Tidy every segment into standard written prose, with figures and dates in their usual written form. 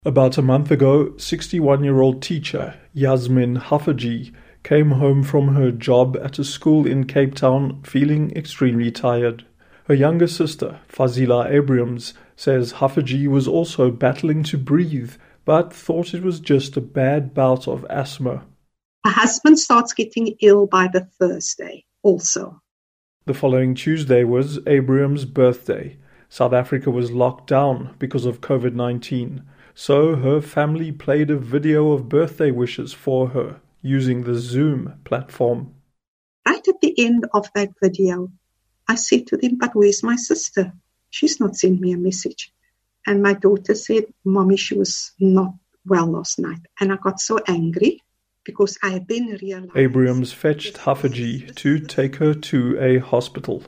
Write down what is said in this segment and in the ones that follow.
About a month ago, 61-year-old teacher Yasmin Haffajee came home from her job at a school in Cape Town feeling extremely tired. Her younger sister, Fazila Abrahams, says Haffajee was also battling to breathe, but thought it was just a bad bout of asthma. Her husband starts getting ill by the Thursday also. The following Tuesday was Abraham's birthday. South Africa was locked down because of COVID-19. So her family played a video of birthday wishes for her using the Zoom platform. Right at the end of that video, I said to them, "But where's my sister? She's not sent me a message." And my daughter said, "Mommy, she was not well last night." And I got so angry because I then realized... Abrahams fetched Haffajee to take her to a hospital.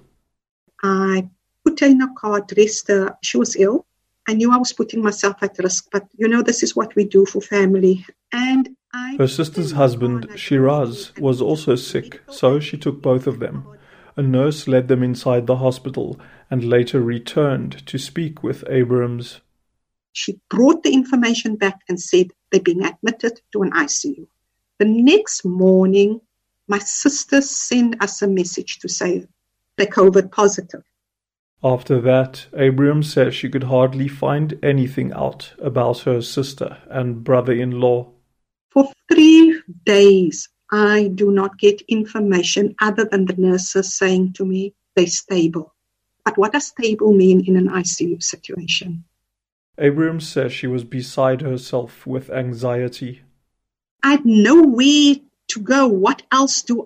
I put her in a car, dressed her. She was ill. I knew I was putting myself at risk, but this is what we do for family. And her sister's husband, Shiraz, was also sick, so she took both of them. A nurse led them inside the hospital and later returned to speak with Abrahams. She brought the information back and said they're being admitted to an ICU. The next morning, my sister sent us a message to say they're COVID positive. After that, Abrahams says she could hardly find anything out about her sister and brother-in-law. For 3 days, I do not get information other than the nurses saying to me they're stable. But what does stable mean in an ICU situation? Abrahams says she was beside herself with anxiety. I had nowhere to go. What else do?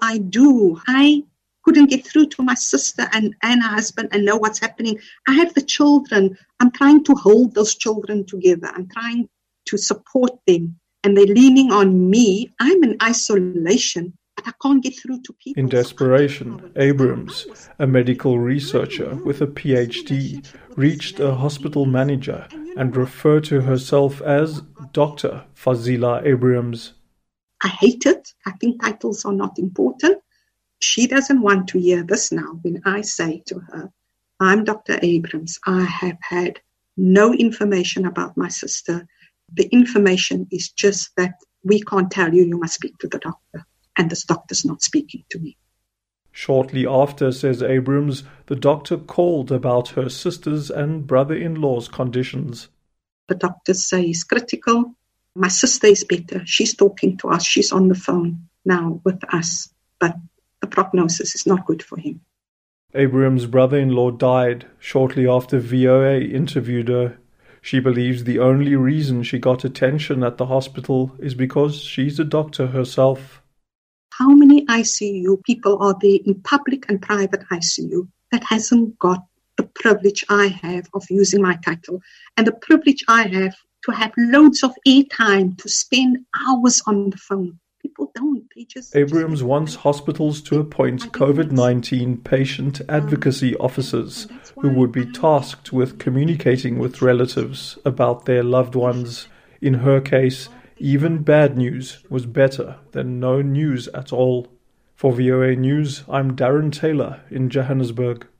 I couldn't get through to my sister and her husband and know what's happening. I have the children. I'm trying to hold those children together. I'm trying to support them. And they're leaning on me. I'm in isolation, but I can't get through to people. In desperation, Abrahams, a medical researcher with a PhD, reached a hospital manager and referred to herself as Dr. Fazila Abrahams. I hate it. I think titles are not important. She doesn't want to hear this now when I say to her, "I'm Dr. Abrahams. I have had no information about my sister. The information is just that we can't tell you. You must speak to the doctor." And this doctor's not speaking to me. Shortly after, says Abrahams, the doctor called about her sister's and brother-in-law's conditions. The doctors say he's critical. My sister is better. She's talking to us. She's on the phone now with us. But the prognosis is not good for him. Abraham's brother-in-law died shortly after VOA interviewed her. She believes the only reason she got attention at the hospital is because she's a doctor herself. How many ICU people are there in public and private ICU that hasn't got the privilege I have of using my title and the privilege I have to have loads of airtime to spend hours on the phone? People don't. Abrahams wants hospitals to appoint COVID-19 patient advocacy officers who would be tasked with communicating with relatives about their loved ones. In her case, even bad news was better than no news at all. For VOA News, I'm Darren Taylor in Johannesburg.